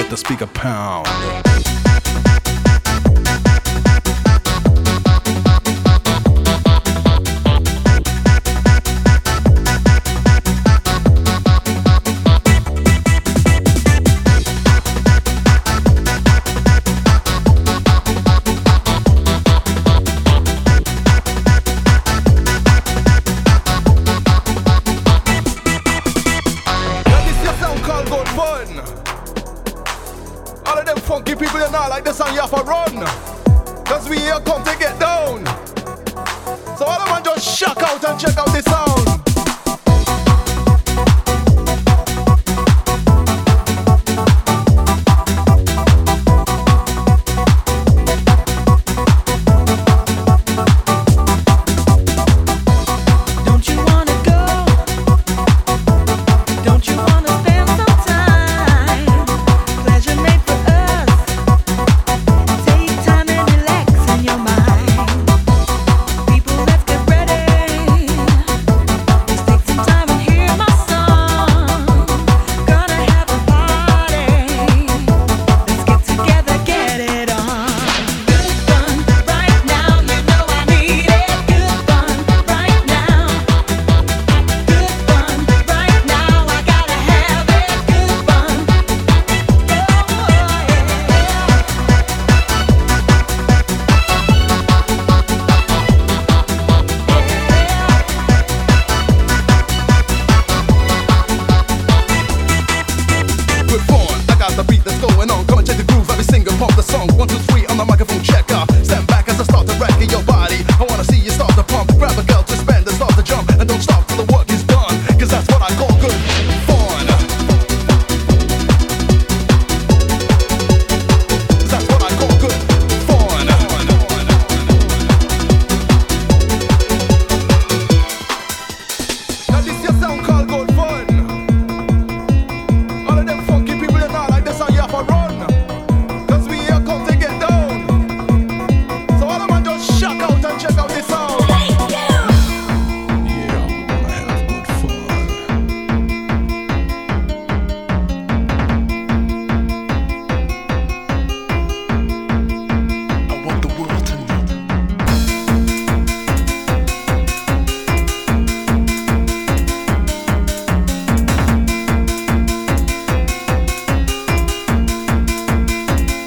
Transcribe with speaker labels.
Speaker 1: let the speaker pound. Funky people, you know, like the song you have to run. Cause we here come to get down. So all of them just shock out and check out the sound. The beat that's going on, come and check the groove, let me sing and pop the song. 1, 2, 3 on the microphone.